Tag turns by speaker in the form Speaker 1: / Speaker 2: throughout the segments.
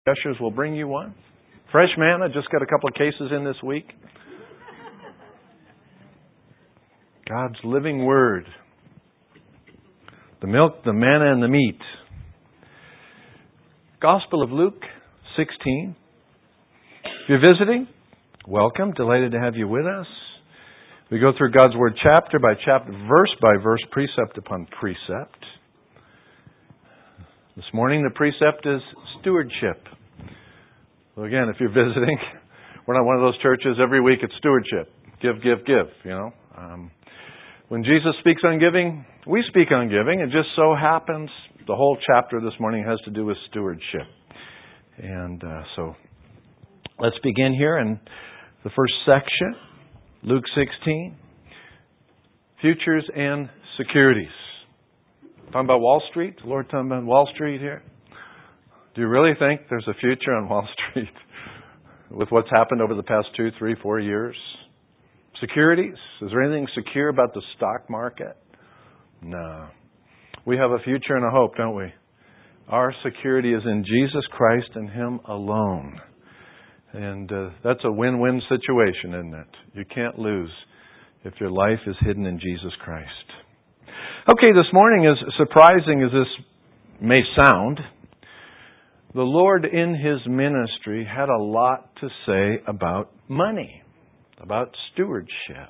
Speaker 1: Ushers will bring you one. Fresh manna, just got a couple of cases in this week. God's living Word. The milk, the manna, and the meat. Gospel of Luke 16. If you're visiting, welcome. Delighted to have you with us. We go through God's Word chapter by chapter, verse by verse, precept upon precept. This morning the precept is stewardship. So again, if you're visiting, we're not one of those churches every week it's stewardship. Give, give, give, you know. When Jesus speaks on giving, we speak on giving. It just so happens the whole chapter this morning has to do with stewardship. And so let's begin here in the first section, Luke 16, futures and securities. Talking about Wall Street? The Lord talking about Wall Street here? Do you really think there's a future on Wall Street with what's happened over the past 2, 3, 4 years? Securities? Is there anything secure about the stock market? No. We have a future and a hope, don't we? Our security is in Jesus Christ and Him alone. And that's a win-win situation, isn't it? You can't lose if your life is hidden in Jesus Christ. Okay, this morning, as surprising as this may sound, the Lord in His ministry had a lot to say about money, about stewardship.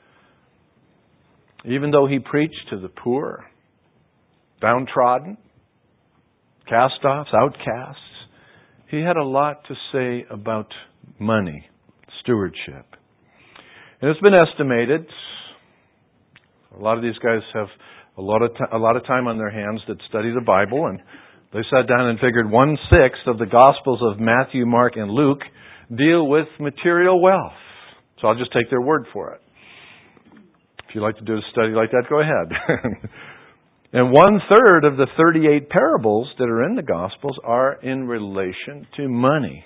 Speaker 1: Even though He preached to the poor, downtrodden, cast-offs, outcasts, He had a lot to say about money, stewardship. And it's been estimated, a lot of these guys have a lot of time on their hands that study the Bible, and they sat down and figured 1/6 of the Gospels of Matthew, Mark, and Luke deal with material wealth. So I'll just take their word for it. If you'd like to do a study like that, go ahead. And 1/3 of the 38 parables that are in the Gospels are in relation to money.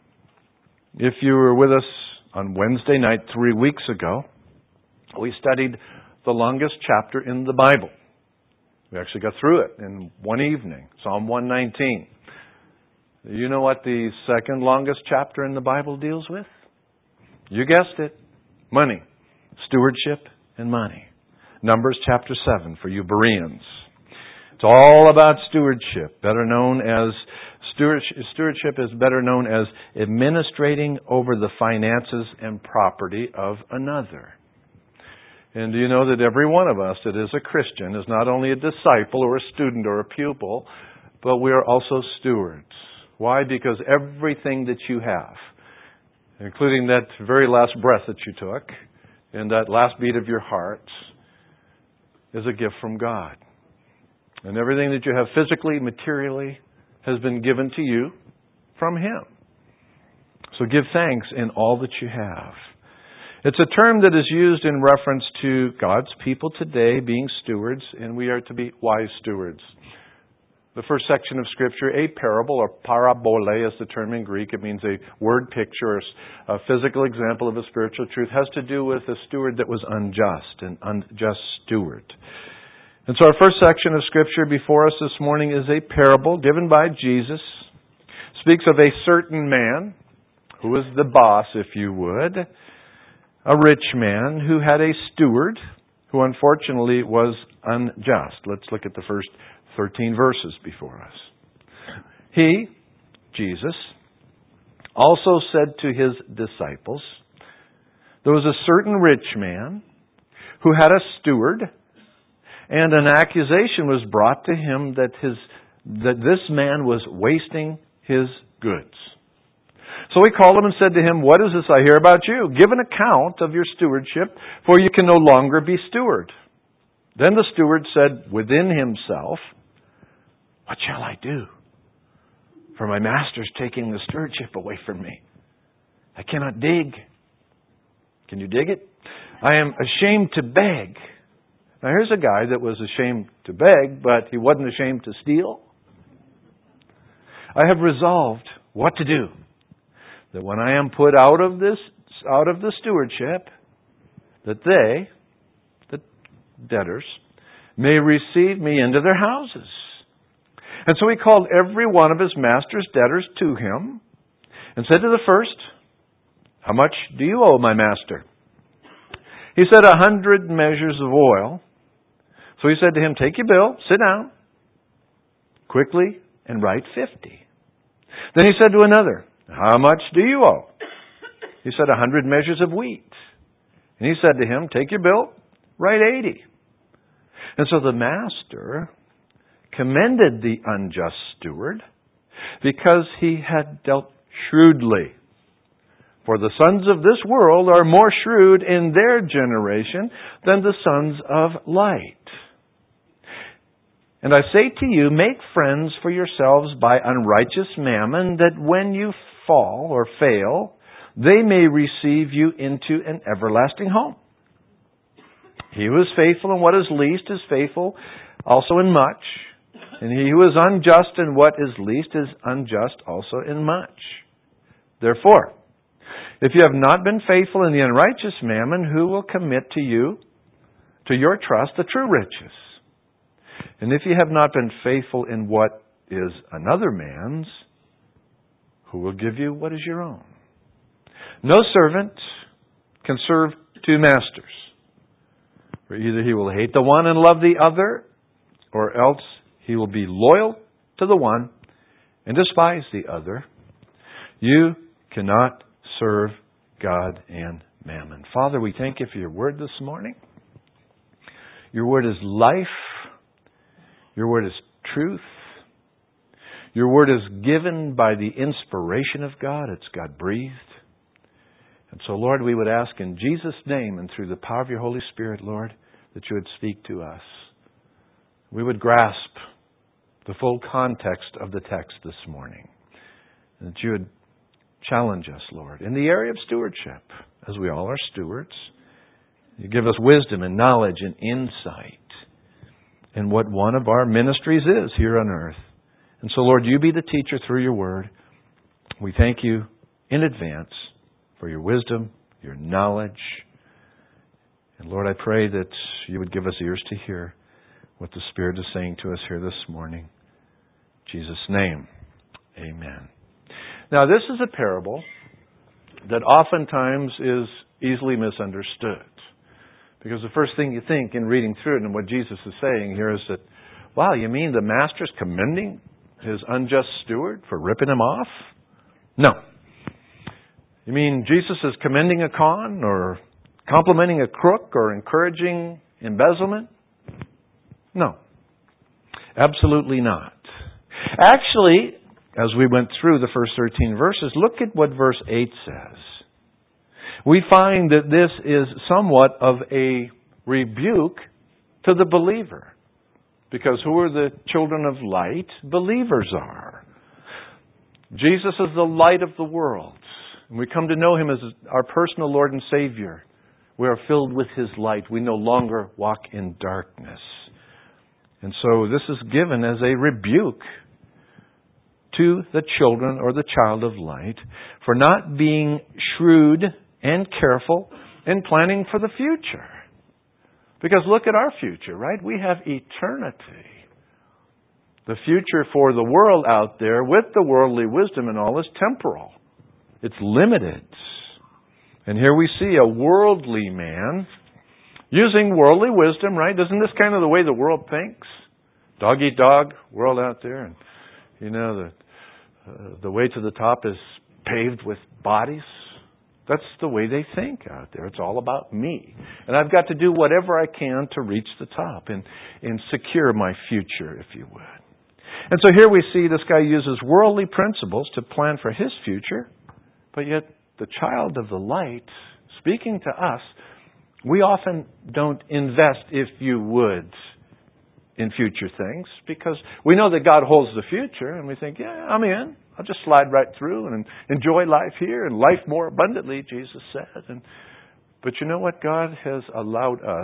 Speaker 1: If you were with us on Wednesday night 3 weeks ago, we studied the longest chapter in the Bible. We actually got through it in one evening, Psalm 119. You know what the second longest chapter in the Bible deals with? You guessed it. Money. Stewardship and money. Numbers chapter 7 for you Bereans. It's all about stewardship, better known as stewardship is better known as administrating over the finances and property of another. And do you know that every one of us that is a Christian is not only a disciple or a student or a pupil, but we are also stewards. Why? Because everything that you have, including that very last breath that you took and that last beat of your heart, is a gift from God. And everything that you have physically, materially, has been given to you from Him. So give thanks in all that you have. It's a term that is used in reference to God's people today being stewards, and we are to be wise stewards. The first section of Scripture, a parable, or parabole is the term in Greek. It means a word picture, or a physical example of a spiritual truth, has to do with a steward that was unjust, an unjust steward. And so our first section of Scripture before us this morning is a parable given by Jesus. It speaks of a certain man, who is the boss, if you would, a rich man who had a steward who unfortunately was unjust. Let's look at the first 13 verses before us. He, Jesus, also said to His disciples, there was a certain rich man who had a steward, and an accusation was brought to him that this man was wasting his goods. So he called him and said to him, what is this I hear about you? Give an account of your stewardship, for you can no longer be steward. Then the steward said within himself, what shall I do? For my master's taking the stewardship away from me. I cannot dig. Can you dig it? I am ashamed to beg. Now here's a guy that was ashamed to beg, but he wasn't ashamed to steal. I have resolved what to do, that when I am put out of the stewardship, that they, the debtors, may receive me into their houses. And so he called every one of his master's debtors to him and said to the first, "How much do you owe my master?" He said, 100 measures of oil. So he said to him, "Take your bill, sit down quickly and write 50. Then he said to another, "How much do you owe?" He said, 100 measures of wheat. And he said to him, "Take your bill, write 80. And so the master commended the unjust steward because he had dealt shrewdly. For the sons of this world are more shrewd in their generation than the sons of light. And I say to you, make friends for yourselves by unrighteous mammon, that when you fall or fail, they may receive you into an everlasting home. He who is faithful in what is least is faithful also in much, and he who is unjust in what is least is unjust also in much. Therefore, if you have not been faithful in the unrighteous mammon, who will commit to you, to your trust, the true riches? And if you have not been faithful in what is another man's, who will give you what is your own? No servant can serve two masters. For either he will hate the one and love the other, or else he will be loyal to the one and despise the other. You cannot serve God and mammon. Father, we thank you for your word this morning. Your word is life. Your word is truth. Your word is given by the inspiration of God. It's God-breathed. And so, Lord, we would ask in Jesus' name and through the power of your Holy Spirit, Lord, that you would speak to us. We would grasp the full context of the text this morning. And that you would challenge us, Lord, in the area of stewardship, as we all are stewards. You give us wisdom and knowledge and insight in what one of our ministries is here on earth. And so, Lord, you be the teacher through your word. We thank you in advance for your wisdom, your knowledge. And Lord, I pray that you would give us ears to hear what the Spirit is saying to us here this morning. In Jesus' name, amen. Now, this is a parable that oftentimes is easily misunderstood. Because the first thing you think in reading through it and what Jesus is saying here is that, wow, you mean the master's commending his unjust steward for ripping him off? No. You mean Jesus is commending a con or complimenting a crook or encouraging embezzlement? No. Absolutely not. Actually, as we went through the first 13 verses, look at what verse 8 says. We find that this is somewhat of a rebuke to the believer. Because who are the children of light? Believers are. Jesus is the light of the world. And we come to know Him as our personal Lord and Savior. We are filled with His light. We no longer walk in darkness. And so this is given as a rebuke to the children or the child of light for not being shrewd and careful in planning for the future. Because look at our future, right? We have eternity. The future for the world out there with the worldly wisdom and all is temporal. It's limited. And here we see a worldly man using worldly wisdom, right? Isn't this kind of the way the world thinks? Dog eat dog world out there. And, you know, the way to the top is paved with bodies. That's the way they think out there. It's all about me. And I've got to do whatever I can to reach the top and secure my future, if you would. And so here we see this guy uses worldly principles to plan for his future, but yet the child of the light, speaking to us, we often don't invest, if you would, in future things because we know that God holds the future and we think, yeah, I'm in. I'll just slide right through and enjoy life here and life more abundantly, Jesus said. But you know what? God has allowed us.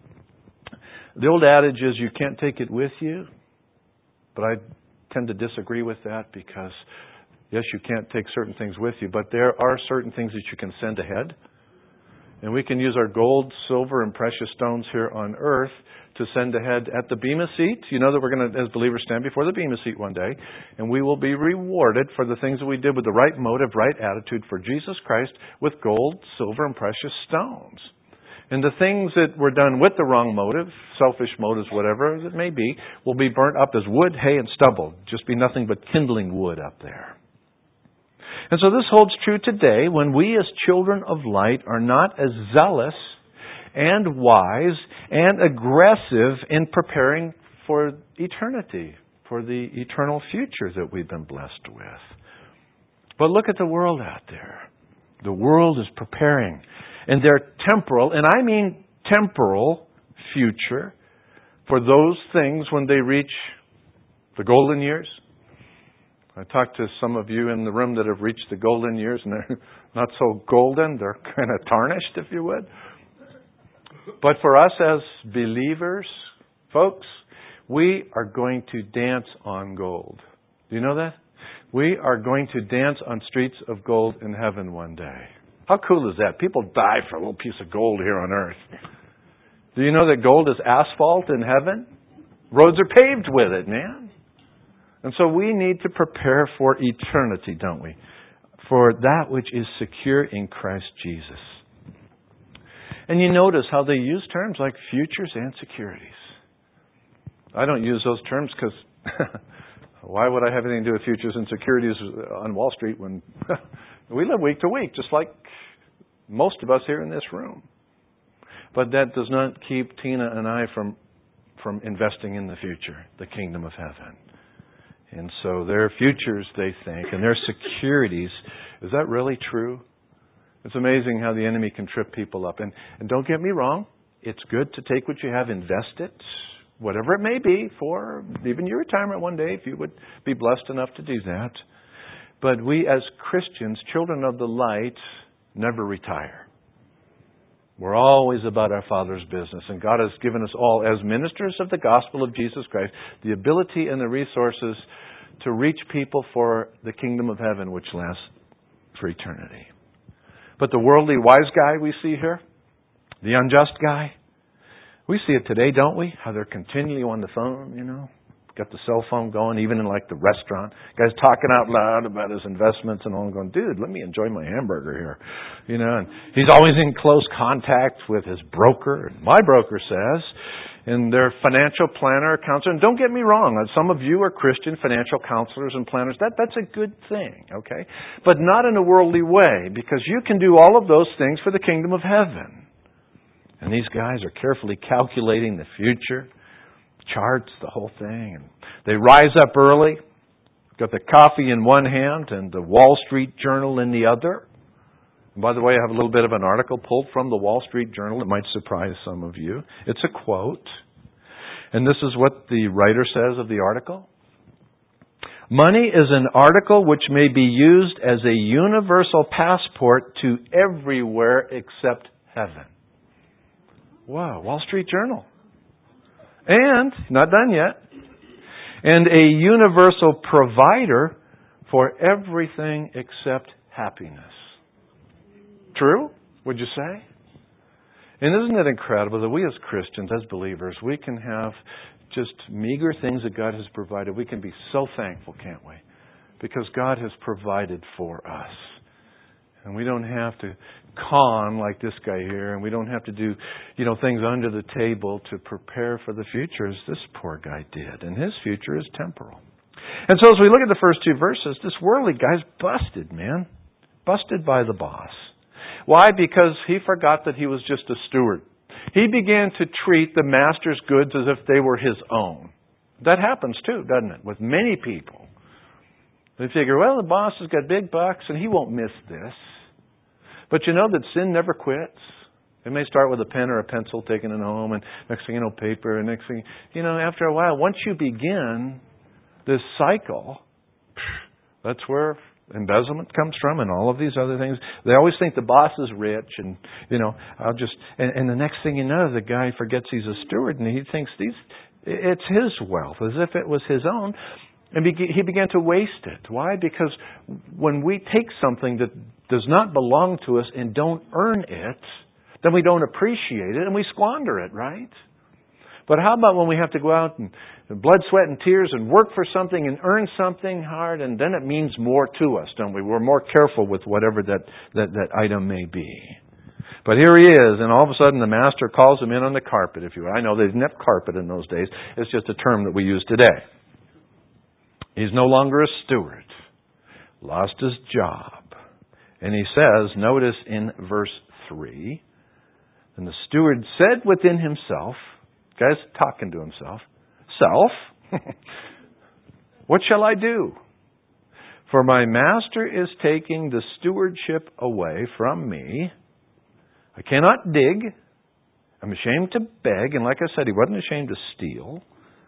Speaker 1: The old adage is you can't take it with you, but I tend to disagree with that because, yes, you can't take certain things with you, but there are certain things that you can send ahead. And we can use our gold, silver, and precious stones here on earth to send ahead at the Bema seat. You know that we're going to, as believers, stand before the Bema seat one day, and we will be rewarded for the things that we did with the right motive, right attitude for Jesus Christ with gold, silver, and precious stones. And the things that were done with the wrong motive, selfish motives, whatever it may be, will be burnt up as wood, hay, and stubble. Just be nothing but kindling wood up there. And so this holds true today when we as children of light are not as zealous and wise and aggressive in preparing for eternity, for the eternal future that we've been blessed with. But look at the world out there. The world is preparing. And their temporal, and I mean temporal future, for those things when they reach the golden years. I talked to some of you in the room that have reached the golden years, and they're not so golden. They're kind of tarnished, if you would. But for us as believers, folks, we are going to dance on gold. Do you know that? We are going to dance on streets of gold in heaven one day. How cool is that? People die for a little piece of gold here on earth. Do you know that gold is asphalt in heaven? Roads are paved with it, man. And so we need to prepare for eternity, don't we? For that which is secure in Christ Jesus. And you notice how they use terms like futures and securities. I don't use those terms because why would I have anything to do with futures and securities on Wall Street when we live week to week, just like most of us here in this room. But that does not keep Tina and I from investing in the future, the kingdom of heaven. And so their futures, they think, and their securities, is that really true? It's amazing how the enemy can trip people up. And don't get me wrong, it's good to take what you have, invest it, whatever it may be, for even your retirement one day, if you would be blessed enough to do that. But we as Christians, children of the light, never retire. We're always about our Father's business. And God has given us all, as ministers of the gospel of Jesus Christ, the ability and the resources to reach people for the kingdom of heaven, which lasts for eternity. But the worldly wise guy we see here, the unjust guy, we see it today, don't we? How they're continually on the phone, you know. Got the cell phone going, even in like the restaurant. Guy's talking out loud about his investments and all. I'm going, dude, let me enjoy my hamburger here. You know, and he's always in close contact with his broker. My broker says, and their financial planner, counselor. And don't get me wrong, some of you are Christian financial counselors and planners. That's a good thing, okay? But not in a worldly way, because you can do all of those things for the kingdom of heaven. And these guys are carefully calculating the future. Charts, the whole thing. And they rise up early, got the coffee in one hand and the Wall Street Journal in the other. And by the way, I have a little bit of an article pulled from the Wall Street Journal. It might surprise some of you. It's a quote. And this is what the writer says of the article. Money is an article which may be used as a universal passport to everywhere except heaven. Wow, Wall Street Journal. And, not done yet, and a universal provider for everything except happiness. True? Would you say? And isn't it incredible that we as Christians, as believers, we can have just meager things that God has provided. We can be so thankful, can't we? Because God has provided for us. And we don't have to con like this guy here, and we don't have to do, things under the table to prepare for the future as this poor guy did. And his future is temporal. And so as we look at the first two verses, this worldly guy's busted, man. Busted by the boss. Why? Because he forgot that he was just a steward. He began to treat the master's goods as if they were his own. That happens too, doesn't it? With many people. They figure, well, the boss has got big bucks and he won't miss this. But you know that sin never quits. It may start with a pen or a pencil, taking it home, and next thing you know, paper, and next thing, after a while, once you begin this cycle, that's where embezzlement comes from and all of these other things. They always think the boss is rich and, and the next thing you know, the guy forgets he's a steward and he thinks it's his wealth as if it was his own. And he began to waste it. Why? Because when we take something that does not belong to us and don't earn it, then we don't appreciate it and we squander it, right? But how about when we have to go out and blood, sweat, and tears and work for something and earn something hard, and then it means more to us, don't we? We're more careful with whatever that item may be. But here he is, and all of a sudden the master calls him in on the carpet, if you will. I know they didn't have carpet in those days. It's just a term that we use today. He's no longer a steward. Lost his job. And he says, notice in verse 3, and the steward said within himself, guy's talking to himself, Self, what shall I do? For my master is taking the stewardship away from me. I cannot dig. I'm ashamed to beg. And like I said, he wasn't ashamed to steal.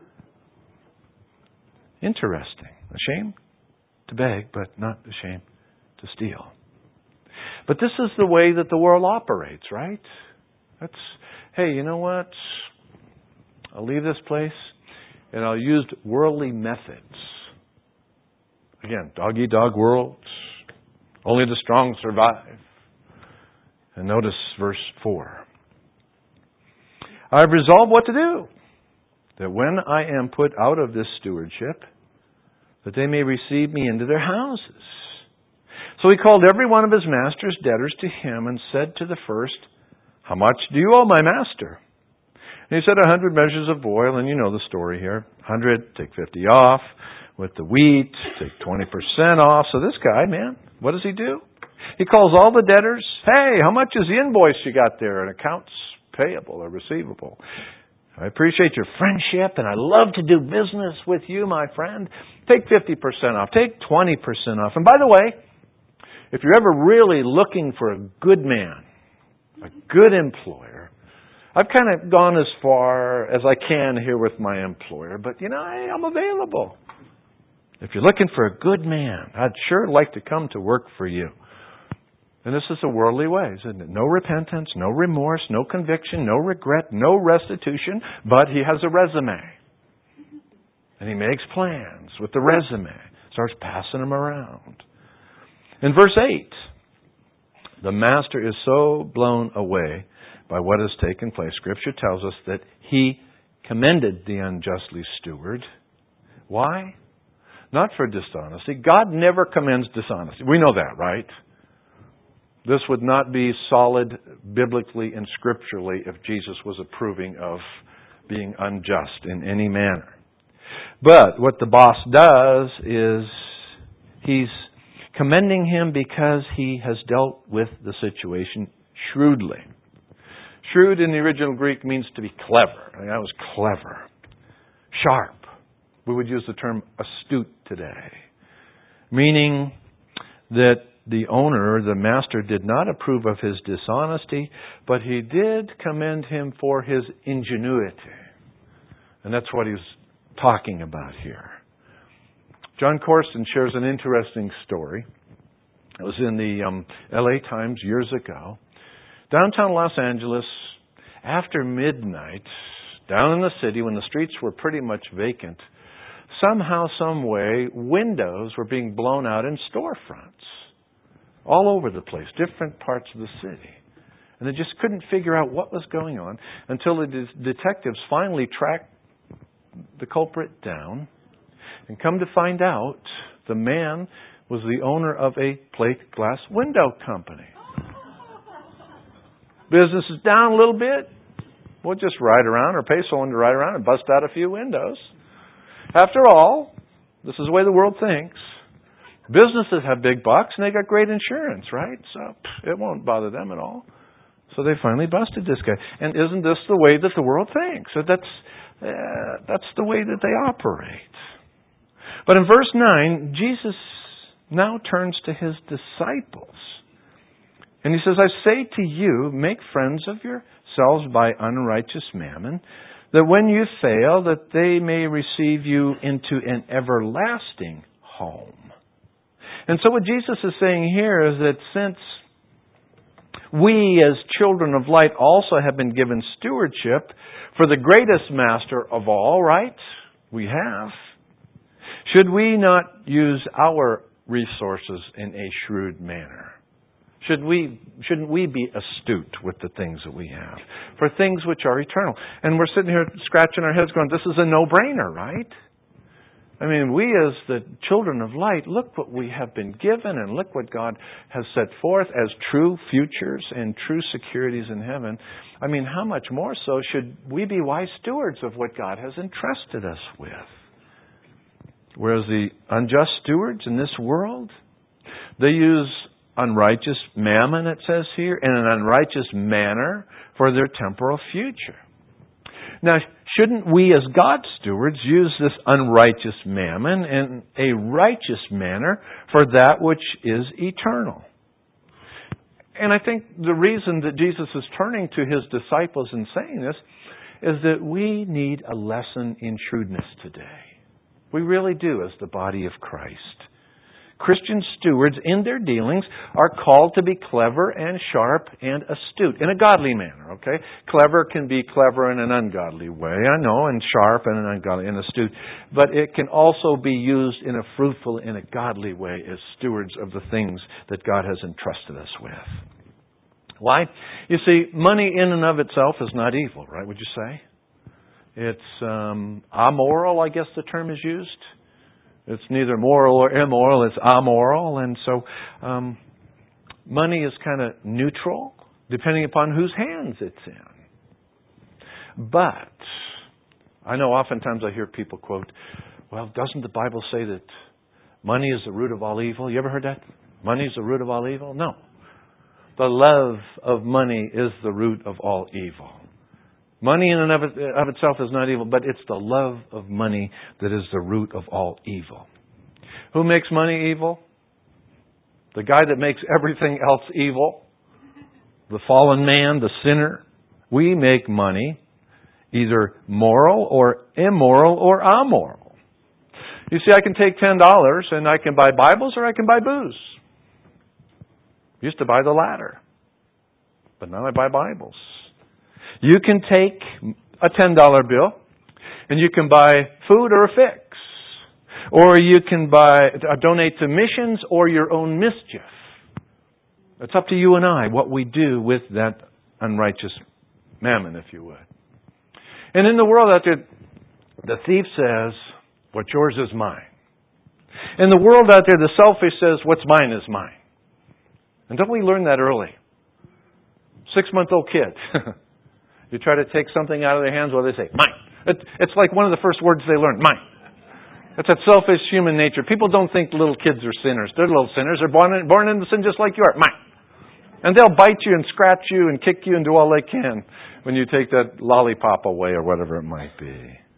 Speaker 1: Interesting. Ashamed to beg, but not ashamed to steal. But this is the way that the world operates, right? Hey, you know what? I'll leave this place and I'll use worldly methods. Again, dog-eat-dog world. Only the strong survive. And notice verse 4. I've resolved what to do, that when I am put out of this stewardship, that they may receive me into their houses. So he called every one of his master's debtors to him and said to the first, How much do you owe my master? And he said 100 measures of oil, and you know the story here. 100, take 50 off. With the wheat, take 20% off. So this guy, man, what does he do? He calls all the debtors. Hey, how much is the invoice you got there? An accounts payable or receivable. I appreciate your friendship, and I love to do business with you, my friend. Take 50% off. Take 20% off. And by the way, if you're ever really looking for a good man, a good employer, I've kind of gone as far as I can here with my employer, but I'm available. If you're looking for a good man, I'd sure like to come to work for you. And this is the worldly way, isn't it? No repentance, no remorse, no conviction, no regret, no restitution, but he has a resume. And he makes plans with the resume, starts passing them around. In verse 8, the master is so blown away by what has taken place. Scripture tells us that he commended the unjustly steward. Why? Not for dishonesty. God never commends dishonesty. We know that, right? This would not be solid biblically and scripturally if Jesus was approving of being unjust in any manner. But what the boss does is he's commending him because he has dealt with the situation shrewdly. Shrewd in the original Greek means to be clever. That was clever. Sharp. We would use the term astute today. Meaning that the owner, the master, did not approve of his dishonesty, but he did commend him for his ingenuity. And that's what he's talking about here. John Corson shares an interesting story. It was in the LA Times years ago. Downtown Los Angeles, after midnight, down in the city when the streets were pretty much vacant, somehow, some way, windows were being blown out in storefronts. All over the place, different parts of the city. And they just couldn't figure out what was going on until the detectives finally tracked the culprit down. And come to find out, the man was the owner of a plate glass window company. Business is down a little bit. We'll just ride around or pay someone to ride around and bust out a few windows. After all, this is the way the world thinks. Businesses have big bucks and they got great insurance, right? So it won't bother them at all. So they finally busted this guy. And isn't this the way that the world thinks? So that's the way that they operate. But in verse 9, Jesus now turns to his disciples. And he says, I say to you, make friends of yourselves by unrighteous mammon, that when you fail, that they may receive you into an everlasting home. And so what Jesus is saying here is that since we as children of light also have been given stewardship for the greatest master of all, right? We have. Should we not use our resources in a shrewd manner? Shouldn't we be astute with the things that we have? For things which are eternal. And we're sitting here scratching our heads going, this is a no-brainer, right? I mean, we as the children of light, look what we have been given and look what God has set forth as true futures and true securities in heaven. I mean, how much more so should we be wise stewards of what God has entrusted us with? Whereas the unjust stewards in this world, they use unrighteous mammon, it says here, in an unrighteous manner for their temporal future. Now, shouldn't we as God's stewards use this unrighteous mammon in a righteous manner for that which is eternal? And I think the reason that Jesus is turning to His disciples and saying this is that we need a lesson in shrewdness today. We really do as the body of Christ. Christian stewards in their dealings are called to be clever and sharp and astute in a godly manner, okay? Clever can be clever in an ungodly way, I know, and sharp in an ungodly and astute. But it can also be used in a fruitful and a godly way as stewards of the things that God has entrusted us with. Why? You see, money in and of itself is not evil, right, would you say? It's amoral, I guess the term is used. It's neither moral or immoral, it's amoral. And so money is kind of neutral, depending upon whose hands it's in. But I know oftentimes I hear people quote, well, doesn't the Bible say that money is the root of all evil? You ever heard that? Money is the root of all evil? No. The love of money is the root of all evil. Money in and of itself is not evil, but it's the love of money that is the root of all evil. Who makes money evil? The guy that makes everything else evil. The fallen man, the sinner. We make money either moral or immoral or amoral. You see, I can take $10 and I can buy Bibles or I can buy booze. Used to buy the latter. But now I buy Bibles. You can take a $10 bill and you can buy food or a fix. Or you can donate to missions or your own mischief. It's up to you and I what we do with that unrighteous mammon, if you would. And in the world out there, the thief says, what's yours is mine. In the world out there, the selfish says, what's mine is mine. And don't we learn that early? 6-month-old kid. You try to take something out of their hands, well, they say, mine. It's like one of the first words they learn, mine. It's that selfish human nature. People don't think little kids are sinners. They're little sinners. They're born into sin just like you are. Mine. And they'll bite you and scratch you and kick you and do all they can when you take that lollipop away or whatever it might be.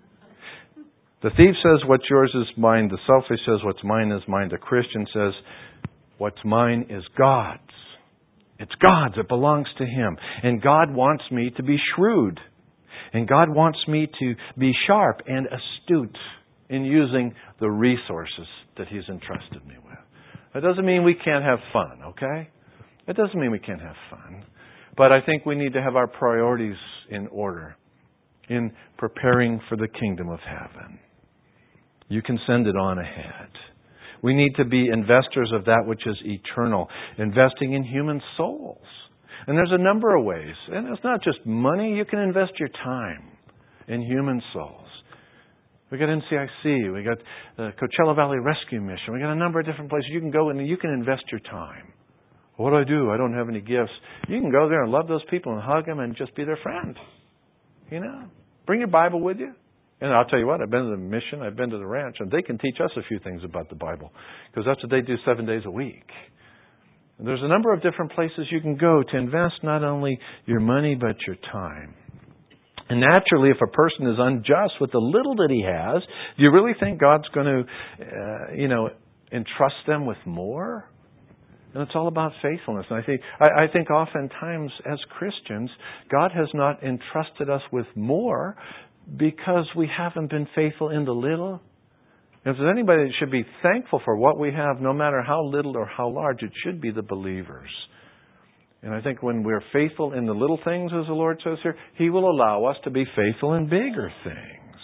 Speaker 1: The thief says, what's yours is mine. The selfish says, what's mine is mine. The Christian says, what's mine is God's. It's God's. It belongs to Him. And God wants me to be shrewd. And God wants me to be sharp and astute in using the resources that He's entrusted me with. That doesn't mean we can't have fun, okay? It doesn't mean we can't have fun. But I think we need to have our priorities in order in preparing for the kingdom of heaven. You can send it on ahead. We need to be investors of that which is eternal, investing in human souls. And there's a number of ways. And it's not just money. You can invest your time in human souls. We got NCIC. We got the Coachella Valley Rescue Mission. We got a number of different places you can go and you can invest your time. What do? I don't have any gifts. You can go there and love those people and hug them and just be their friend. You know, bring your Bible with you. And I'll tell you what, I've been to the mission, I've been to the ranch, and they can teach us a few things about the Bible. Because that's what they do 7 days a week. And there's a number of different places you can go to invest not only your money, but your time. And naturally, if a person is unjust with the little that he has, do you really think God's going to, entrust them with more? And it's all about faithfulness. And I think oftentimes as Christians, God has not entrusted us with more because we haven't been faithful in the little. If there's anybody that should be thankful for what we have, no matter how little or how large, it should be the believers. And I think when we're faithful in the little things, as the Lord says here, He will allow us to be faithful in bigger things.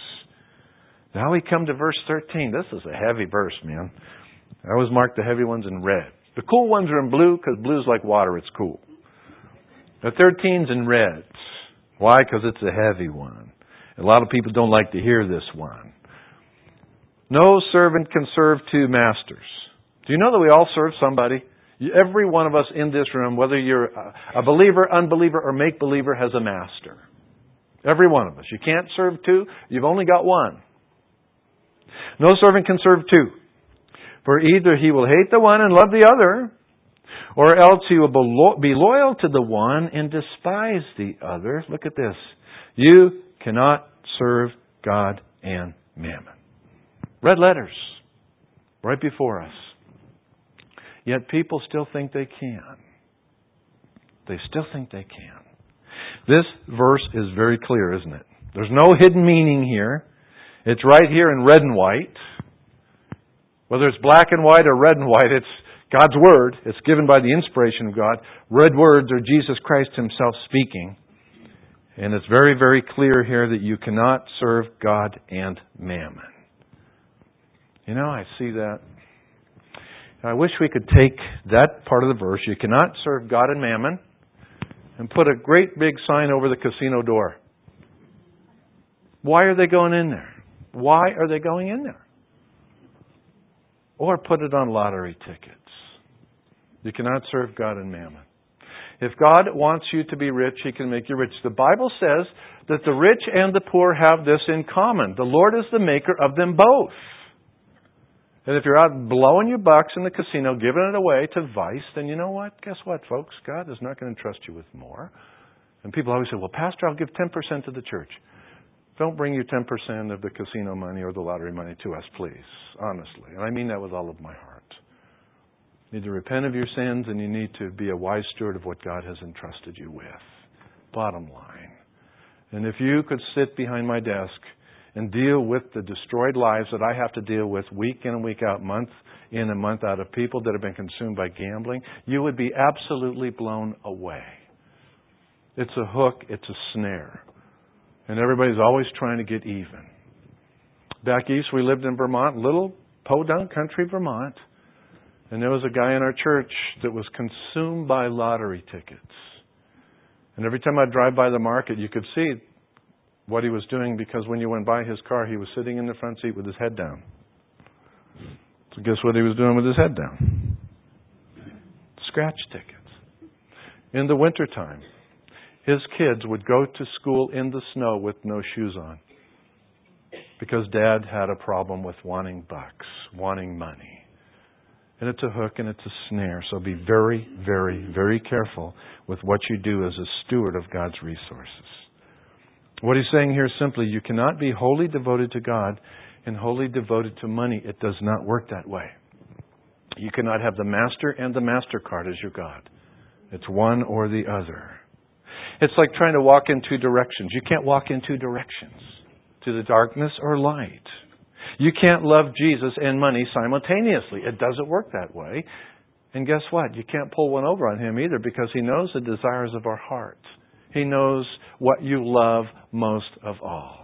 Speaker 1: Now we come to verse 13. This is a heavy verse, man. I always mark the heavy ones in red. The cool ones are in blue because blue's like water. It's cool. The 13's in red. Why? Because it's a heavy one. A lot of people don't like to hear this one. No servant can serve two masters. Do you know that we all serve somebody? Every one of us in this room, whether you're a believer, unbeliever, or make-believer, has a master. Every one of us. You can't serve two. You've only got one. No servant can serve two. For either he will hate the one and love the other, or else he will be loyal to the one and despise the other. Look at this. You cannot serve God and mammon. Red letters right before us. Yet people still think they can. They still think they can. This verse is very clear, isn't it? There's no hidden meaning here. It's right here in red and white. Whether it's black and white or red and white, it's God's Word. It's given by the inspiration of God. Red words are Jesus Christ Himself speaking. And it's very, very clear here that you cannot serve God and mammon. You know, I see that. I wish we could take that part of the verse, you cannot serve God and mammon, and put a great big sign over the casino door. Why are they going in there? Why are they going in there? Or put it on lottery tickets. You cannot serve God and mammon. If God wants you to be rich, He can make you rich. The Bible says that the rich and the poor have this in common. The Lord is the maker of them both. And if you're out blowing your bucks in the casino, giving it away to vice, then you know what? Guess what, folks? God is not going to entrust you with more. And people always say, well, Pastor, I'll give 10% to the church. Don't bring your 10% of the casino money or the lottery money to us, please. Honestly. And I mean that with all of my heart. You need to repent of your sins, and you need to be a wise steward of what God has entrusted you with. Bottom line. And if you could sit behind my desk and deal with the destroyed lives that I have to deal with week in and week out, month in and month out, of people that have been consumed by gambling, you would be absolutely blown away. It's a hook, it's a snare. And everybody's always trying to get even. Back east, we lived in Vermont, little podunk country Vermont. And there was a guy in our church that was consumed by lottery tickets. And every time I'd drive by the market, you could see what he was doing, because when you went by his car, he was sitting in the front seat with his head down. So guess what he was doing with his head down? Scratch tickets. In the wintertime, his kids would go to school in the snow with no shoes on, because Dad had a problem with wanting bucks, wanting money. And it's a hook and it's a snare. So be very, very, very careful with what you do as a steward of God's resources. What he's saying here is simply, you cannot be wholly devoted to God and wholly devoted to money. It does not work that way. You cannot have the master and the MasterCard as your God. It's one or the other. It's like trying to walk in two directions. You can't walk in two directions, to the darkness or light. You can't love Jesus and money simultaneously. It doesn't work that way. And guess what? You can't pull one over on Him either, because He knows the desires of our hearts. He knows what you love most of all.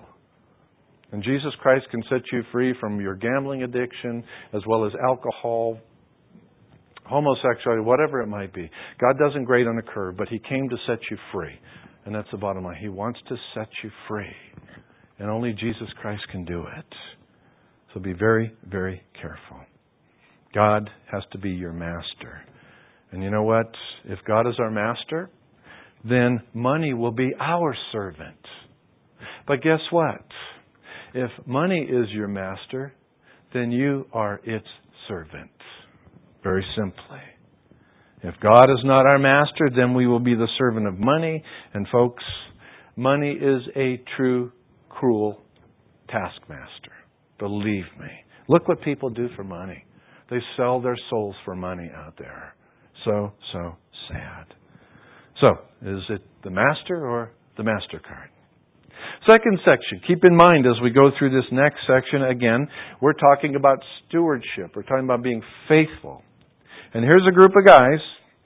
Speaker 1: And Jesus Christ can set you free from your gambling addiction, as well as alcohol, homosexuality, whatever it might be. God doesn't grade on a curve, but He came to set you free. And that's the bottom line. He wants to set you free. And only Jesus Christ can do it. So be very, very careful. God has to be your master. And you know what? If God is our master, then money will be our servant. But guess what? If money is your master, then you are its servant. Very simply. If God is not our master, then we will be the servant of money. And folks, money is a true, cruel taskmaster. Believe me. Look what people do for money. They sell their souls for money out there. So sad. So, is it the master or the MasterCard? Second section. Keep in mind as we go through this next section, again, we're talking about stewardship. We're talking about being faithful. And here's a group of guys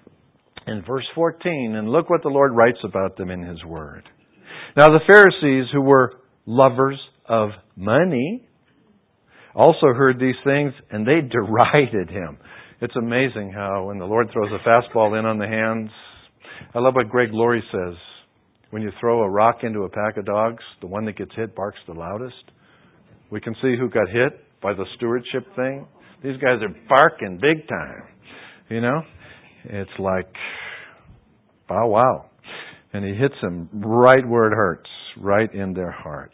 Speaker 1: in verse 14, and look what the Lord writes about them in His Word. Now the Pharisees, who were lovers of money, also heard these things, and they derided Him. It's amazing how when the Lord throws a fastball in on the hands, I love what Greg Laurie says. When you throw a rock into a pack of dogs, the one that gets hit barks the loudest. We can see who got hit by the stewardship thing. These guys are barking big time. You know? It's like, bow wow. And he hits them right where it hurts, right in their heart.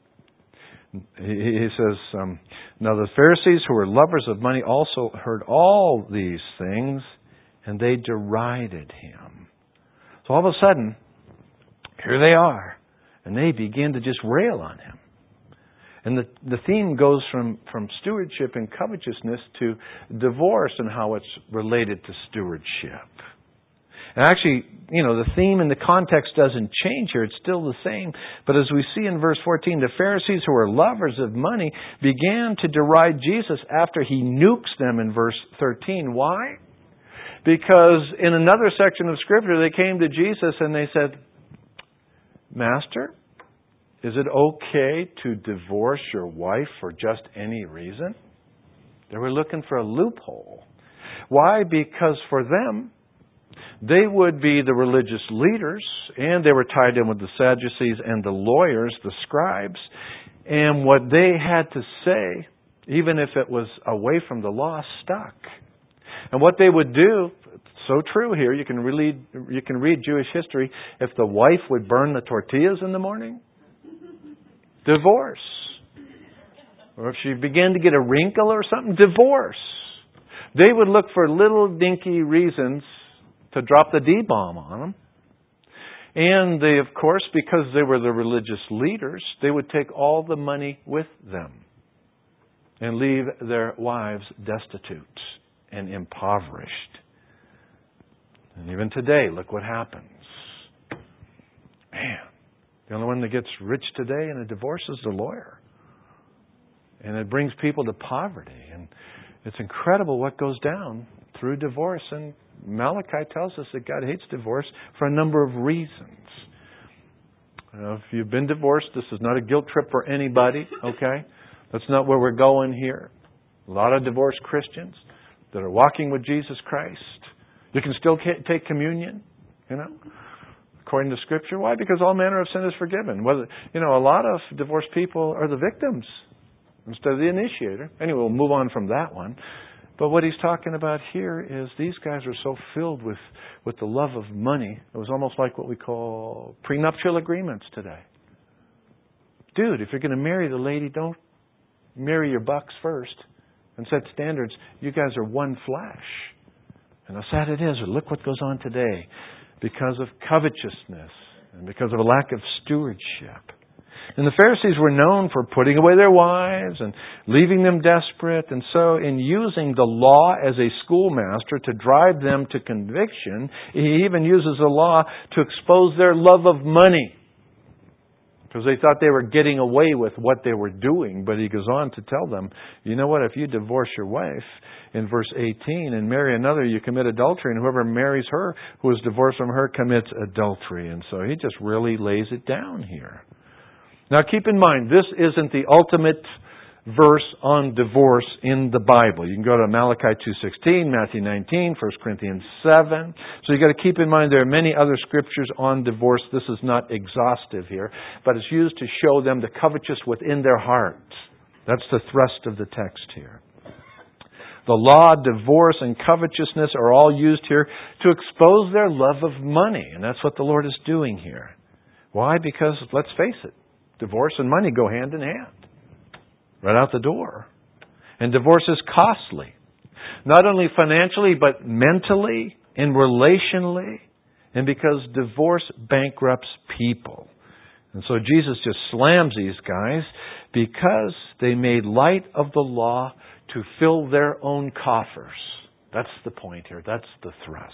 Speaker 1: He says, now the Pharisees who were lovers of money also heard all these things, and they derided him. So all of a sudden, here they are, and they begin to just rail on him. And the theme goes from stewardship and covetousness to divorce and how it's related to stewardship. And actually, the theme and the context doesn't change here. It's still the same. But as we see in verse 14, the Pharisees who were lovers of money began to deride Jesus after he nukes them in verse 13. Why? Because in another section of Scripture, they came to Jesus and they said, Master, is it okay to divorce your wife for just any reason? They were looking for a loophole. Why? Because for them, they would be the religious leaders, and they were tied in with the Sadducees and the lawyers, the scribes. And what they had to say, even if it was away from the law, stuck. And what they would do, so true here, you can read Jewish history, if the wife would burn the tortillas in the morning, divorce. Or if she began to get a wrinkle or something, divorce. They would look for little dinky reasons to drop the D-bomb on them. And they, of course, because they were the religious leaders, they would take all the money with them and leave their wives destitute and impoverished. And even today, look what happens. Man, the only one that gets rich today in a divorce is the lawyer. And it brings people to poverty. And it's incredible what goes down through divorce. And Malachi tells us that God hates divorce for a number of reasons. If you've been divorced, this is not a guilt trip for anybody, okay? That's not where we're going here. A lot of divorced Christians that are walking with Jesus Christ. You can still take communion, according to Scripture. Why? Because all manner of sin is forgiven. A lot of divorced people are the victims instead of the initiator. Anyway, we'll move on from that one. But what he's talking about here is these guys are so filled with the love of money. It was almost like what we call prenuptial agreements today. Dude, if you're going to marry the lady, don't marry your bucks first and set standards. You guys are one flesh. And how sad it is. Look what goes on today because of covetousness and because of a lack of stewardship. And the Pharisees were known for putting away their wives and leaving them desperate. And so in using the law as a schoolmaster to drive them to conviction, he even uses the law to expose their love of money. Because they thought they were getting away with what they were doing. But he goes on to tell them, you know what, if you divorce your wife in verse 18 and marry another, you commit adultery. And whoever marries her who is divorced from her commits adultery. And so he just really lays it down here. Now keep in mind, this isn't the ultimate verse on divorce in the Bible. You can go to Malachi 2:16, Matthew 19, 1 Corinthians 7. So you've got to keep in mind there are many other scriptures on divorce. This is not exhaustive here, but it's used to show them the covetous within their hearts. That's the thrust of the text here. The law, divorce, and covetousness are all used here to expose their love of money. And that's what the Lord is doing here. Why? Because, let's face it, divorce and money go hand in hand. Right out the door. And divorce is costly. Not only financially, but mentally and relationally. And because divorce bankrupts people. And so Jesus just slams these guys because they made light of the law to fill their own coffers. That's the point here. That's the thrust.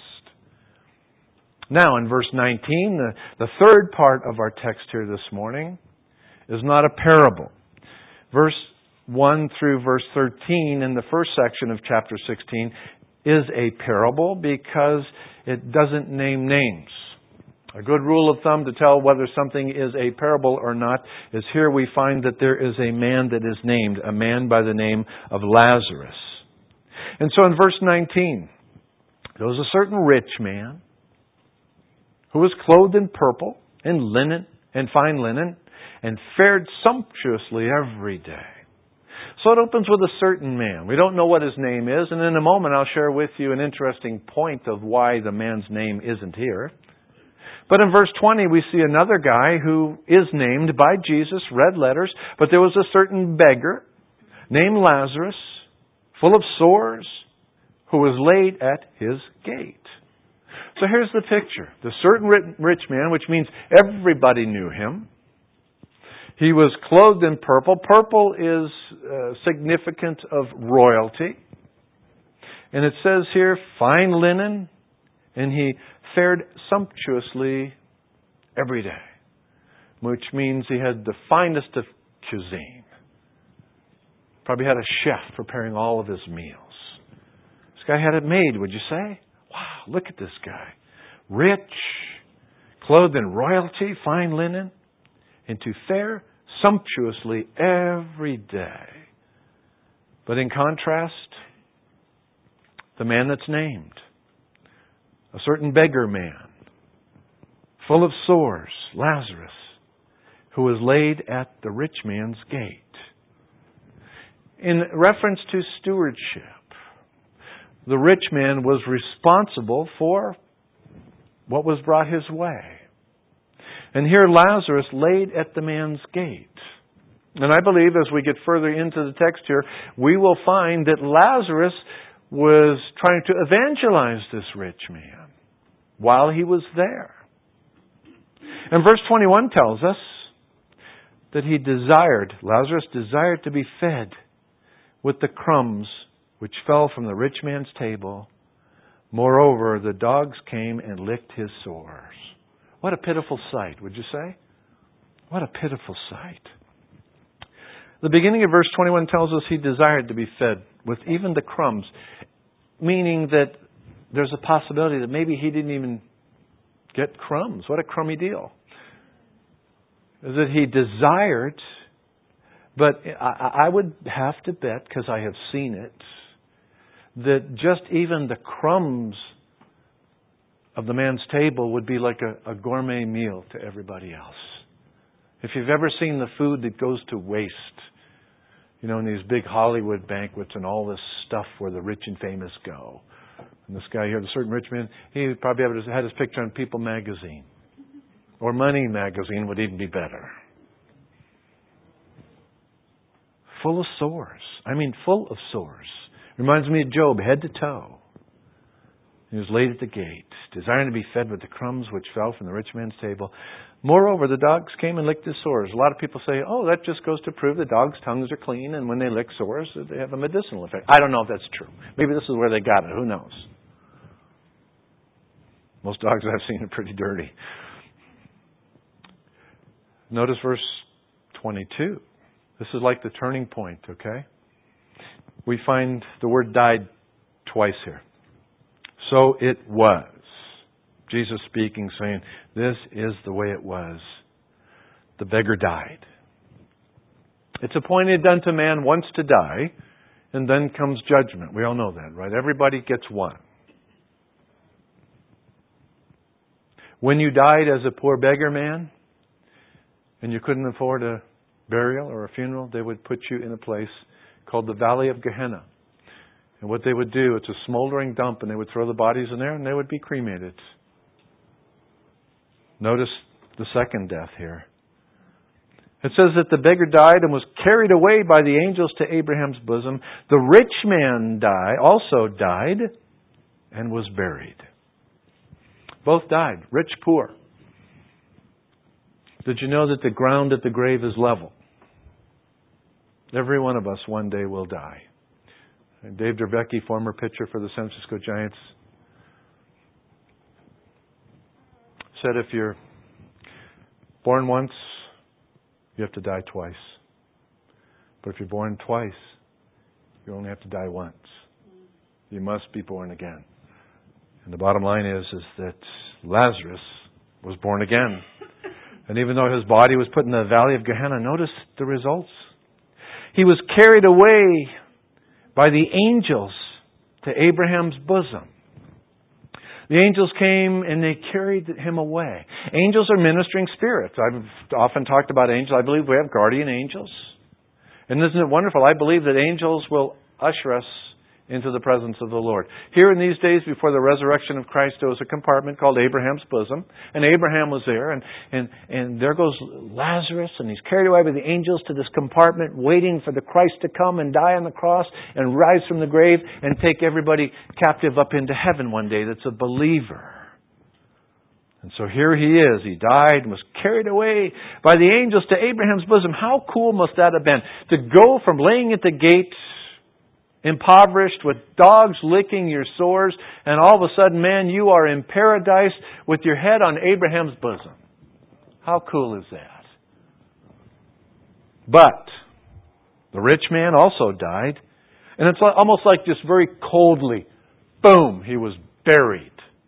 Speaker 1: Now in verse 19, the third part of our text here this morning is not a parable. Verse 1 through verse 13 in the first section of chapter 16 is a parable because it doesn't name names. A good rule of thumb to tell whether something is a parable or not is here we find that there is a man that is named, a man by the name of Lazarus. And so in verse 19, there was a certain rich man who was clothed in purple and linen and fine linen and fared sumptuously every day. So it opens with a certain man. We don't know what his name is, and in a moment I'll share with you an interesting point of why the man's name isn't here. But in verse 20 we see another guy who is named by Jesus, red letters, but there was a certain beggar named Lazarus, full of sores, who was laid at his gate. So here's the picture. The certain rich man, which means everybody knew him. He was clothed in purple. Purple is significant of royalty. And it says here, fine linen, and he fared sumptuously every day, which means he had the finest of cuisine. Probably had a chef preparing all of his meals. This guy had it made, would you say? Wow, look at this guy. Rich, clothed in royalty, fine linen, and to fare sumptuously every day. But in contrast, the man that's named, a certain beggar man, full of sores, Lazarus, who was laid at the rich man's gate. In reference to stewardship, the rich man was responsible for what was brought his way. And here Lazarus laid at the man's gate. And I believe as we get further into the text here, we will find that Lazarus was trying to evangelize this rich man while he was there. And verse 21 tells us that Lazarus desired to be fed with the crumbs which fell from the rich man's table. Moreover, the dogs came and licked his sores. What a pitiful sight, would you say? What a pitiful sight. The beginning of verse 21 tells us he desired to be fed with even the crumbs, meaning that there's a possibility that maybe he didn't even get crumbs. What a crummy deal. That he desired, but I would have to bet, because I have seen it, that just even the crumbs of the man's table would be like a gourmet meal to everybody else. If you've ever seen the food that goes to waste, in these big Hollywood banquets and all this stuff where the rich and famous go. And this guy here, the certain rich man, he probably had his picture on People magazine. Or Money magazine would even be better. Full of sores. Full of sores. Reminds me of Job, head to toe. He was laid at the gate, desiring to be fed with the crumbs which fell from the rich man's table. Moreover, the dogs came and licked his sores. A lot of people say, that just goes to prove the dogs' tongues are clean, and when they lick sores, they have a medicinal effect. I don't know if that's true. Maybe this is where they got it. Who knows? Most dogs I've seen are pretty dirty. Notice verse 22. This is like the turning point, okay? We find the word died twice here. So it was. Jesus speaking, saying, this is the way it was. The beggar died. It's appointed unto man once to die, and then comes judgment. We all know that, right? Everybody gets one. When you died as a poor beggar man, and you couldn't afford a burial or a funeral, they would put you in a place called the Valley of Gehenna. And what they would do, it's a smoldering dump, and they would throw the bodies in there, and they would be cremated. Notice the second death here. It says that the beggar died and was carried away by the angels to Abraham's bosom. The rich man also died and was buried. Both died, rich, poor. Did you know that the ground at the grave is level? Every one of us one day will die. And Dave Dravecky, former pitcher for the San Francisco Giants, said if you're born once, you have to die twice. But if you're born twice, you only have to die once. You must be born again. And the bottom line is that Lazarus was born again. And even though his body was put in the Valley of Gehenna, notice the results. He was carried away by the angels to Abraham's bosom. The angels came and they carried him away. Angels are ministering spirits. I've often talked about angels. I believe we have guardian angels. And isn't it wonderful? I believe that angels will usher us into the presence of the Lord. Here in these days before the resurrection of Christ, there was a compartment called Abraham's bosom. And Abraham was there. And there goes Lazarus. And he's carried away by the angels to this compartment, waiting for the Christ to come and die on the cross and rise from the grave and take everybody captive up into heaven one day that's a believer. And so here he is. He died and was carried away by the angels to Abraham's bosom. How cool must that have been? To go from laying at the gate, impoverished, with dogs licking your sores, and all of a sudden, man, you are in paradise with your head on Abraham's bosom. How cool is that? But the rich man also died, and it's almost like just very coldly, boom, he was buried.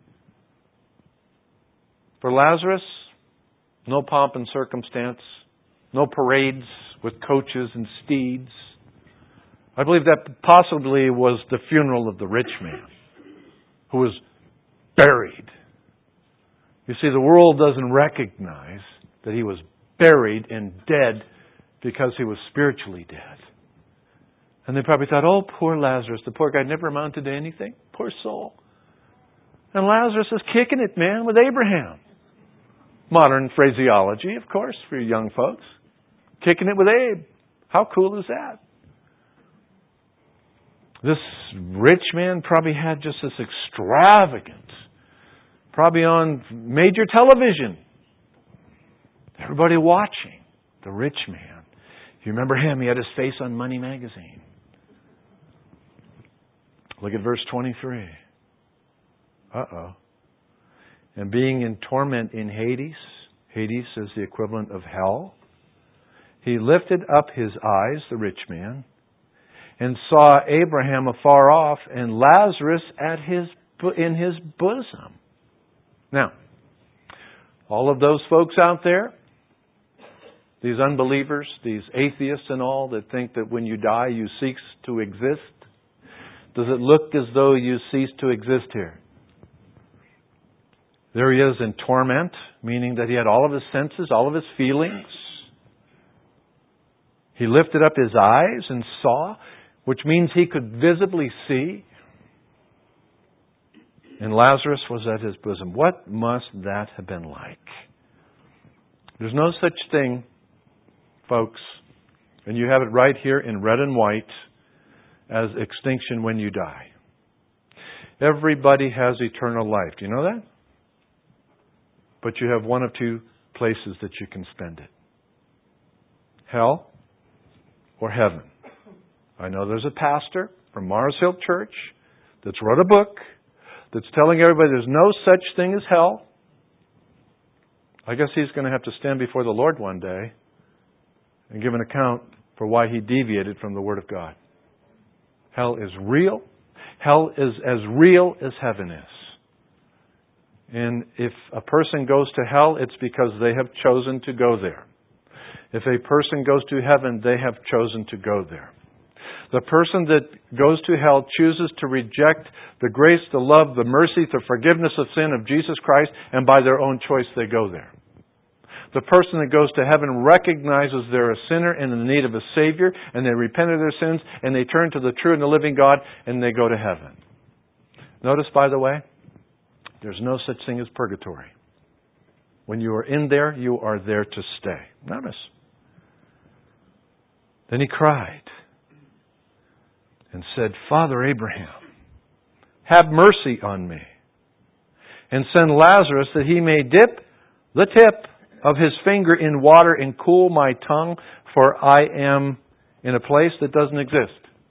Speaker 1: For Lazarus, no pomp and circumstance, no parades with coaches and steeds. I believe that possibly was the funeral of the rich man who was buried. You see, the world doesn't recognize that he was buried and dead because he was spiritually dead. And they probably thought, oh, poor Lazarus, the poor guy never amounted to anything. Poor soul. And Lazarus is kicking it, man, with Abraham. Modern phraseology, of course, for you young folks. Kicking it with Abe. How cool is that? This rich man probably had just this extravagant, probably on major television. Everybody watching. The rich man. You remember him? He had his face on Money Magazine. Look at verse 23. Uh-oh. And being in torment in Hades, Hades is the equivalent of hell, he lifted up his eyes, the rich man, and saw Abraham afar off and Lazarus in his bosom. Now, all of those folks out there, these unbelievers, these atheists and all that think that when you die you cease to exist, does it look as though you cease to exist here? There he is in torment, meaning that he had all of his senses, all of his feelings. He lifted up his eyes and saw, which means he could visibly see. And Lazarus was at his bosom. What must that have been like? There's no such thing, folks, and you have it right here in red and white, as extinction when you die. Everybody has eternal life. Do you know that? But you have one of two places that you can spend it. Hell or heaven. I know there's a pastor from Mars Hill Church that's wrote a book that's telling everybody there's no such thing as hell. I guess he's going to have to stand before the Lord one day and give an account for why he deviated from the Word of God. Hell is real. Hell is as real as heaven is. And if a person goes to hell, it's because they have chosen to go there. If a person goes to heaven, they have chosen to go there. The person that goes to hell chooses to reject the grace, the love, the mercy, the forgiveness of sin of Jesus Christ, and by their own choice they go there. The person that goes to heaven recognizes they're a sinner and in need of a Savior, and they repent of their sins, and they turn to the true and the living God, and they go to heaven. Notice, by the way, there's no such thing as purgatory. When you are in there, you are there to stay. Notice. Then he cried and said, Father Abraham, have mercy on me, and send Lazarus that he may dip the tip of his finger in water and cool my tongue, for I am in a place that doesn't exist.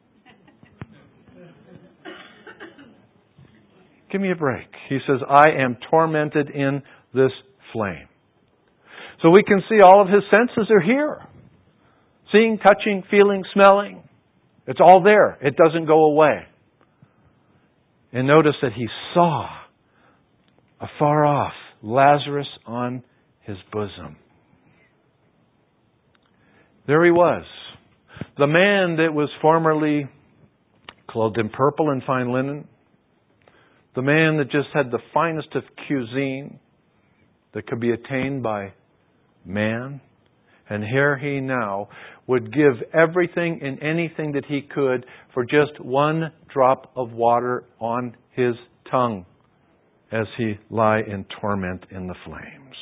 Speaker 1: Give me a break. He says, I am tormented in this flame. So we can see all of his senses are here. Seeing, touching, feeling, smelling. It's all there. It doesn't go away. And notice that he saw afar off Lazarus on his bosom. There he was. The man that was formerly clothed in purple and fine linen. The man that just had the finest of cuisine that could be attained by man. And here he now would give everything and anything that he could for just one drop of water on his tongue as he lie in torment in the flames.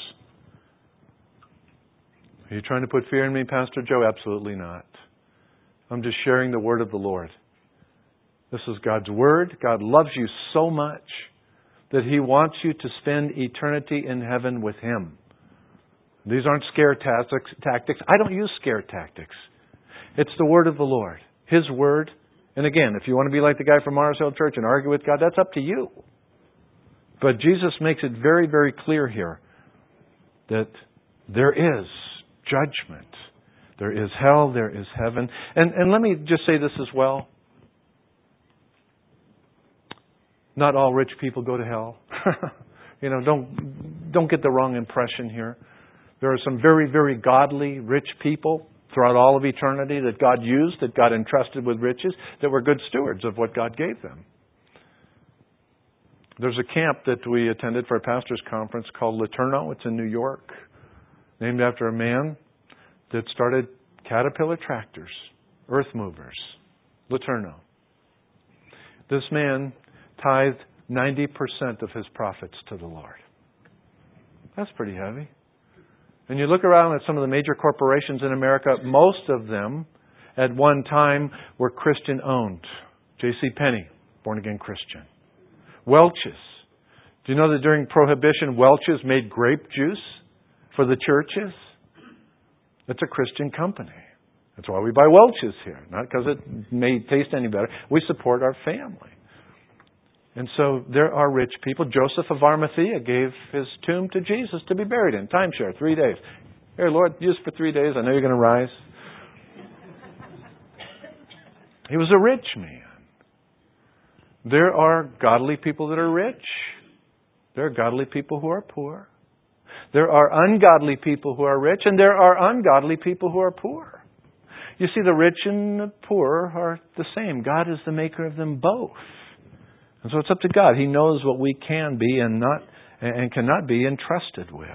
Speaker 1: Are you trying to put fear in me, Pastor Joe? Absolutely not. I'm just sharing the word of the Lord. This is God's word. God loves you so much that He wants you to spend eternity in heaven with Him. These aren't scare tactics. I don't use scare tactics. It's the word of the Lord. His word. And again, if you want to be like the guy from Mars Hill Church and argue with God, that's up to you. But Jesus makes it very, very clear here that there is judgment. There is hell. There is heaven. And let me just say this as well. Not all rich people go to hell. Don't get the wrong impression here. There are some very, very godly, rich people throughout all of eternity that God used, that God entrusted with riches, that were good stewards of what God gave them. There's a camp that we attended for a pastor's conference called Laterno. It's in New York, named after a man that started Caterpillar tractors, earth movers. Laterno. This man tithed 90% of his profits to the Lord. That's pretty heavy. And you look around at some of the major corporations in America, most of them at one time were Christian owned. J.C. Penney, born again Christian. Welch's. Do you know that during Prohibition, Welch's made grape juice for the churches? It's a Christian company. That's why we buy Welch's here. Not because it may taste any better. We support our family. And so there are rich people. Joseph of Arimathea gave his tomb to Jesus to be buried in. Timeshare, 3 days. Here, Lord, use for 3 days. I know you're going to rise. He was a rich man. There are godly people that are rich. There are godly people who are poor. There are ungodly people who are rich, and there are ungodly people who are poor. You see, the rich and the poor are the same. God is the maker of them both. And so it's up to God. He knows what we can be and cannot be entrusted with.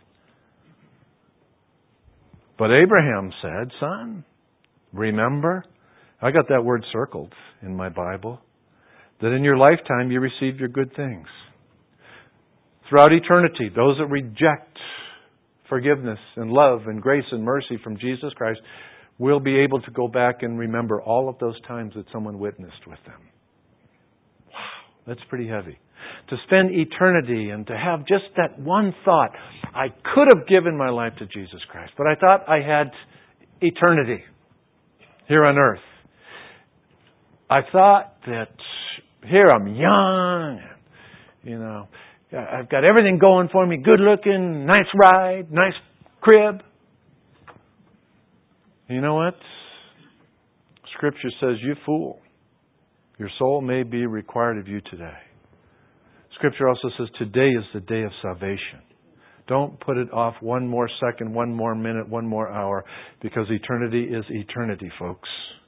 Speaker 1: But Abraham said, son, remember, I got that word circled in my Bible, that in your lifetime you received your good things. Throughout eternity, those that reject forgiveness and love and grace and mercy from Jesus Christ will be able to go back and remember all of those times that someone witnessed with them. That's pretty heavy. To spend eternity and to have just that one thought, I could have given my life to Jesus Christ, but I thought I had eternity here on earth. I thought that here I'm young, I've got everything going for me, good looking, nice ride, nice crib. You know what? Scripture says, you fool. Your soul may be required of you today. Scripture also says today is the day of salvation. Don't put it off one more second, one more minute, one more hour, because eternity is eternity, folks.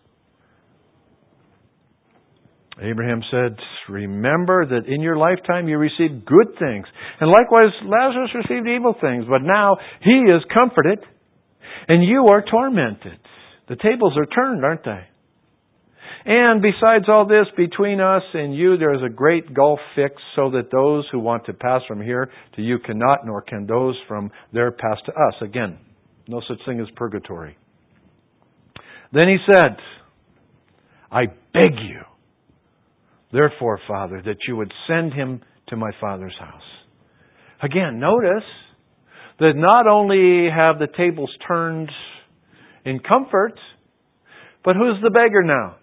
Speaker 1: Abraham said, remember that in your lifetime you received good things. And likewise, Lazarus received evil things. But now he is comforted and you are tormented. The tables are turned, aren't they? And besides all this, between us and you, there is a great gulf fixed, so that those who want to pass from here to you cannot, nor can those from there pass to us. Again, no such thing as purgatory. Then he said, I beg you, therefore, Father, that you would send him to my father's house. Again, notice that not only have the tables turned in comfort, but who's the beggar now?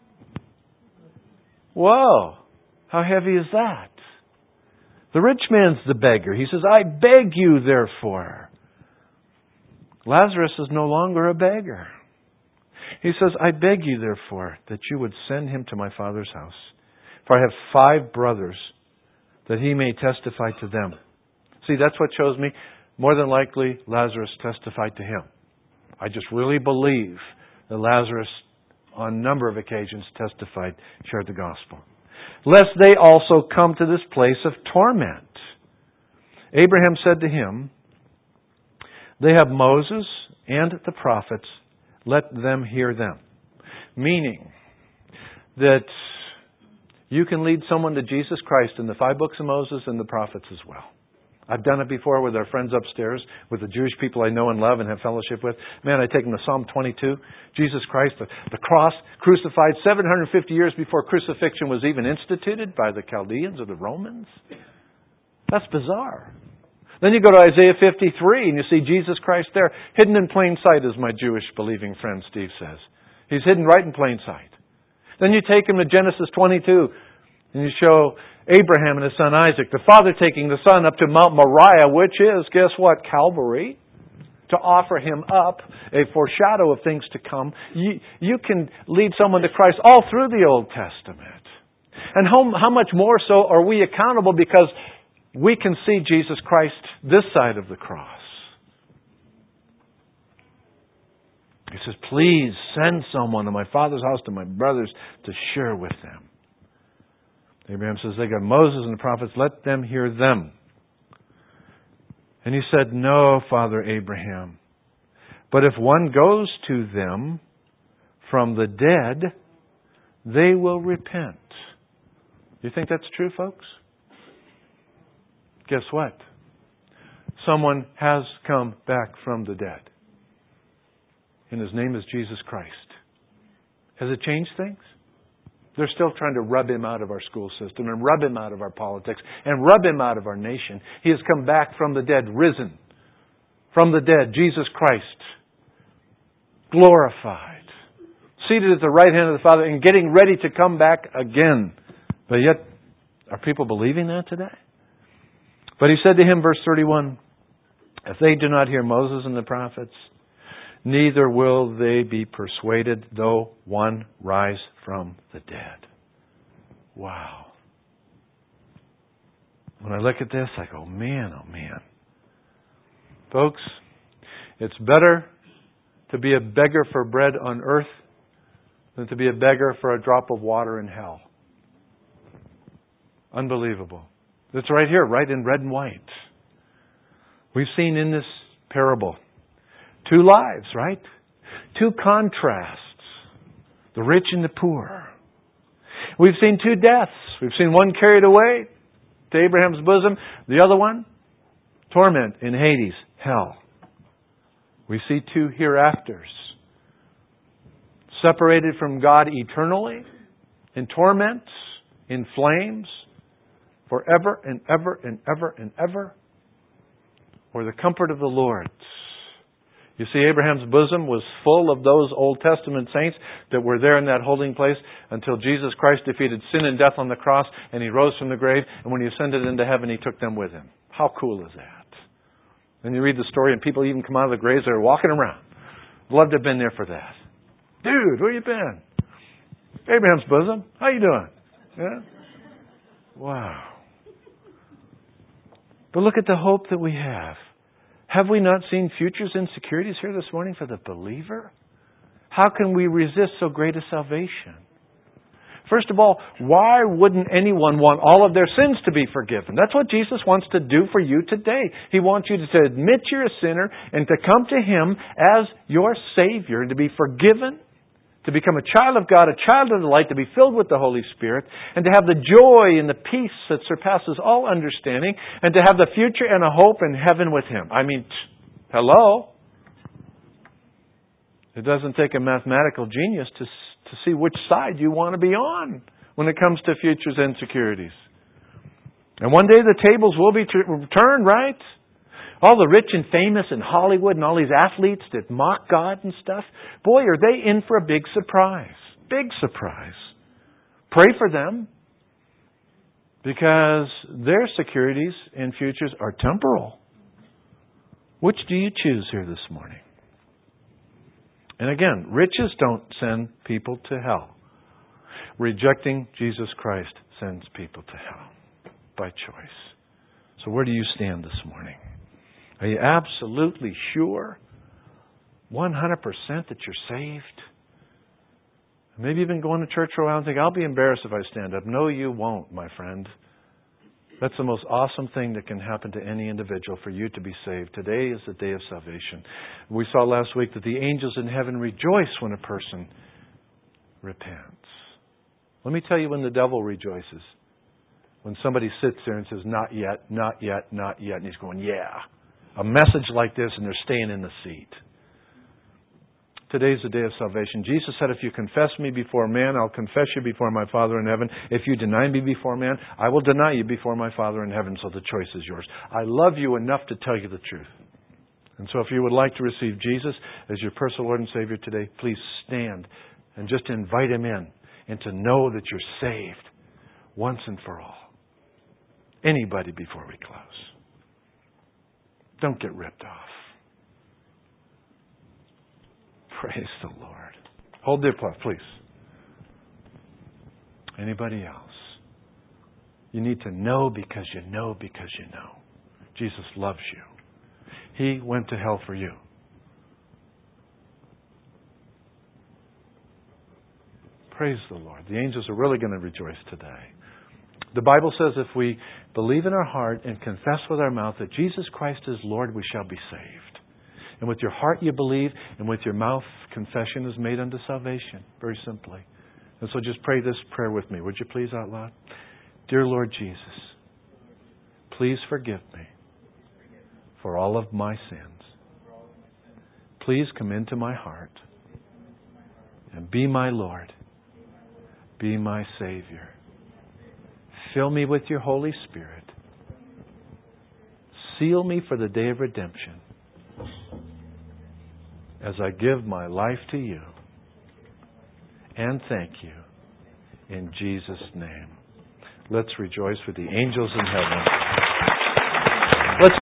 Speaker 1: Whoa, how heavy is that? The rich man's the beggar. He says, I beg you, therefore. Lazarus is no longer a beggar. He says, I beg you, therefore, that you would send him to my father's house. For I have 5 brothers, that he may testify to them. See, that's what shows me. More than likely, Lazarus testified to him. I just really believe that Lazarus on a number of occasions testified, shared the gospel. Lest they also come to this place of torment. Abraham said to him, they have Moses and the prophets, let them hear them. Meaning that you can lead someone to Jesus Christ in the 5 books of Moses and the prophets as well. I've done it before with our friends upstairs, with the Jewish people I know and love and have fellowship with. Man, I take them to Psalm 22. Jesus Christ, the cross, crucified 750 years before crucifixion was even instituted by the Chaldeans or the Romans. That's bizarre. Then you go to Isaiah 53 and you see Jesus Christ there, hidden in plain sight, as my Jewish believing friend Steve says. He's hidden right in plain sight. Then you take him to Genesis 22 and you show Abraham and his son Isaac, the father taking the son up to Mount Moriah, which is, guess what, Calvary, to offer him up, a foreshadow of things to come. You can lead someone to Christ all through the Old Testament. And how much more so are we accountable because we can see Jesus Christ this side of the cross. He says, please send someone to my father's house, to my brothers, to share with them. Abraham says, they got Moses and the prophets, let them hear them. And he said, no, Father Abraham. But if one goes to them from the dead, they will repent. Do you think that's true, folks? Guess what? Someone has come back from the dead. And His name is Jesus Christ. Has it changed things? They're still trying to rub Him out of our school system and rub Him out of our politics and rub Him out of our nation. He has come back from the dead, risen from the dead, Jesus Christ, glorified, seated at the right hand of the Father and getting ready to come back again. But yet, are people believing that today? But He said to him, verse 31, if they do not hear Moses and the prophets, neither will they be persuaded, though one rise from the dead. Wow. When I look at this, I go, man, oh man. Folks, it's better to be a beggar for bread on earth than to be a beggar for a drop of water in hell. Unbelievable. It's right here, right in red and white. We've seen in this parable 2 lives, right? 2 contrasts. The rich and the poor. We've seen 2 deaths. We've seen one carried away to Abraham's bosom. The other one, torment in Hades, hell. We see 2 hereafters. Separated from God eternally, in torments, in flames, forever and ever and ever and ever, or the comfort of the Lord. You see, Abraham's bosom was full of those Old Testament saints that were there in that holding place until Jesus Christ defeated sin and death on the cross and He rose from the grave, and when He ascended into heaven, He took them with Him. How cool is that? And you read the story and people even come out of the graves, they're walking around. I'd love to have been there for that. Dude, where you been? Abraham's bosom. How you doing? Yeah? Wow. But look at the hope that we have. Have we not seen futures insecurities here this morning for the believer? How can we resist so great a salvation? First of all, why wouldn't anyone want all of their sins to be forgiven? That's what Jesus wants to do for you today. He wants you to admit you're a sinner and to come to Him as your Savior and to be forgiven, to become a child of God, a child of the light, to be filled with the Holy Spirit, and to have the joy and the peace that surpasses all understanding, and to have the future and a hope in heaven with Him. I mean, hello? It doesn't take a mathematical genius to see which side you want to be on when it comes to futures and securities. And one day the tables will be turned, right? All the rich and famous in Hollywood and all these athletes that mock God and stuff, boy, are they in for a big surprise. Big surprise. Pray for them, because their securities and futures are temporal. Which do you choose here this morning? And again, riches don't send people to hell. Rejecting Jesus Christ sends people to hell by choice. So where do you stand this morning? Are you absolutely sure, 100% that you're saved? Maybe you've been going to church for a while and think, I'll be embarrassed if I stand up. No, you won't, my friend. That's the most awesome thing that can happen to any individual, for you to be saved. Today is the day of salvation. We saw last week that the angels in heaven rejoice when a person repents. Let me tell you when the devil rejoices. When somebody sits there and says, not yet, not yet, not yet. And he's going, yeah. A message like this and they're staying in the seat. Today's the day of salvation. Jesus said, if you confess me before man, I'll confess you before my Father in heaven. If you deny me before man, I will deny you before my Father in heaven. So the choice is yours. I love you enough to tell you the truth. And so if you would like to receive Jesus as your personal Lord and Savior today, please stand and just invite Him in and to know that you're saved once and for all. Anybody before we close. Don't get ripped off. Praise the Lord. Hold the applause, please. Anybody else? You need to know because you know because you know. Jesus loves you. He went to hell for you. Praise the Lord. The angels are really going to rejoice today. The Bible says if we believe in our heart and confess with our mouth that Jesus Christ is Lord, we shall be saved. And with your heart you believe, and with your mouth confession is made unto salvation. Very simply. And so just pray this prayer with me. Would you please out loud? Dear Lord Jesus, please forgive me for all of my sins. Please come into my heart and be my Lord. Be my Savior. Fill me with your Holy Spirit. Seal me for the day of redemption as I give my life to you. And thank you in Jesus' name. Let's rejoice with the angels in heaven. Let's